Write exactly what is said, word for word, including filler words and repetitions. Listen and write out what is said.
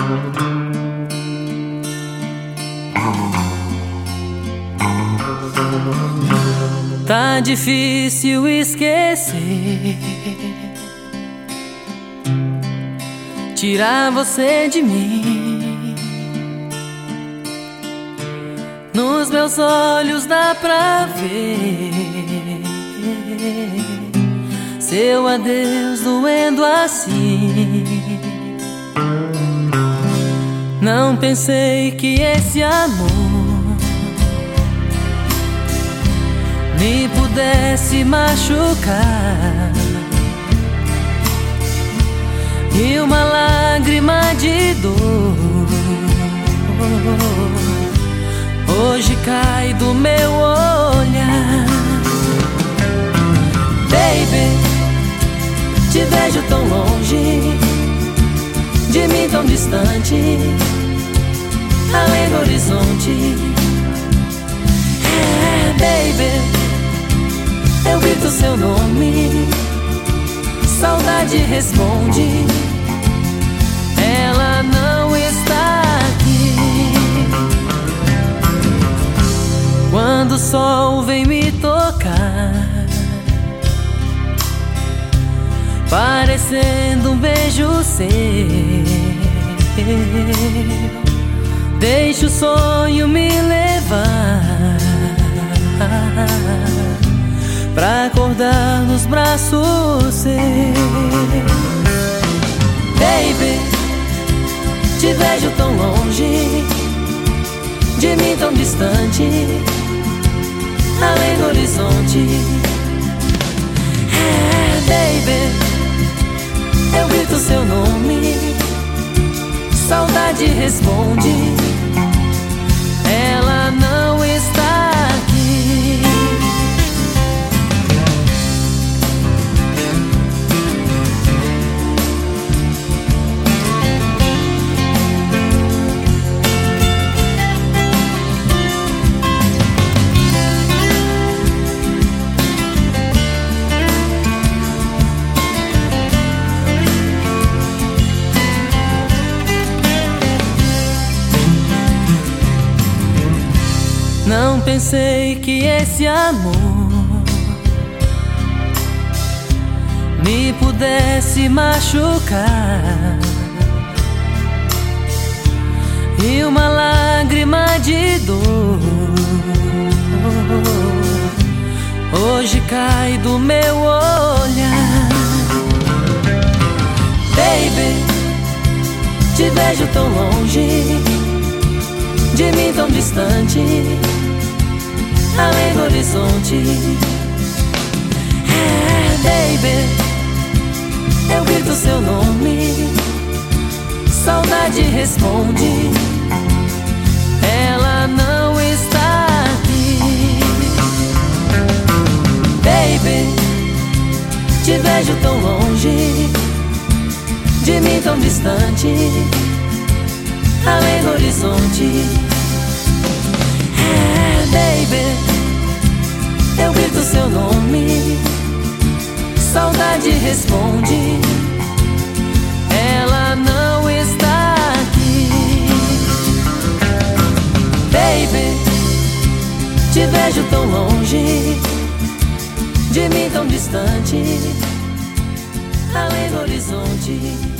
Tá difícil esquecer, tirar você de mim. Nos meus olhos dá pra ver seu adeus doendo assim. Não pensei que esse amor me pudesse machucar, e uma lágrima de dor hoje cai do meu olhar. Baby, te vejo tão longe de mim, tão distante, além do horizonte. É, baby, eu grito seu nome, saudade responde, ela não está aqui. Quando o sol vem me tocar, parecendo um beijo seu, deixa o sonho me levar pra acordar nos braços seus. Baby, te vejo tão longe de mim, tão distante, além do horizonte. É, baby, eu grito seu nome, saudade responde, ela não está aqui. Não pensei que esse amor me pudesse machucar, e uma lágrima de dor hoje cai do meu olhar. Baby, te vejo tão longe de mim, tão distante, além do horizonte. É, baby, eu grito seu nome, saudade responde, ela não está aqui. Baby, te vejo tão longe de mim, tão distante, além do horizonte. É, baby, eu grito seu nome, saudade responde, ela não está aqui. Baby, te vejo tão longe de mim, tão distante, além do horizonte.